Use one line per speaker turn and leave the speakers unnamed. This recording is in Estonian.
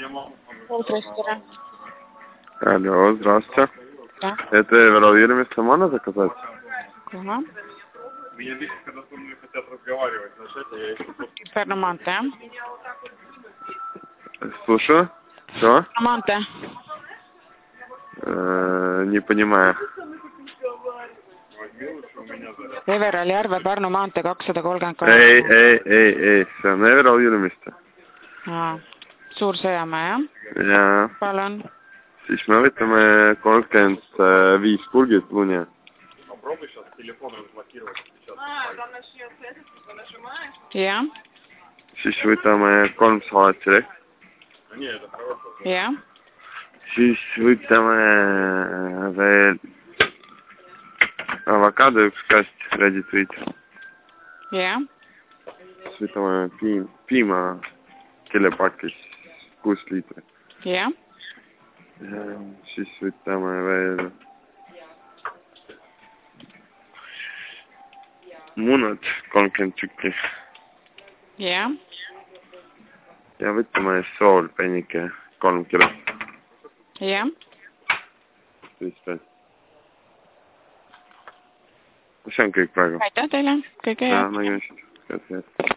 Полрестора.
Алло, здравствуйте.
Да.
Это эвроюрмиста можно заказать?
Ага.
Меня лично, когда со мной хотят разговаривать, начать, я их просто...
Перноманте.
Слушаю. Что?
Перноманте.
Не понимаю.
Everali Järve Pärnu maantee 238.
Ei, see on evrojurmista.
Suur Sõjamäe, jah?
Ja
Palun.
siis me võtame 35 purgit lune.
Jah.
Siis võtame 3 salatsilehti.
Jah.
Siis võtame veel avokado 1 kast, ready to eat.
Jah.
Siis võtame piima killepakis 6 liitrit.
Jah.
Siis võtame veel munad 30 tükki.
Jah.
Ja võtame sool pennike 3 kilo.
Jah.
Siis veel. See on kõik praegu.
Aitäh teile. Kõige hea.
Ja nägime siis.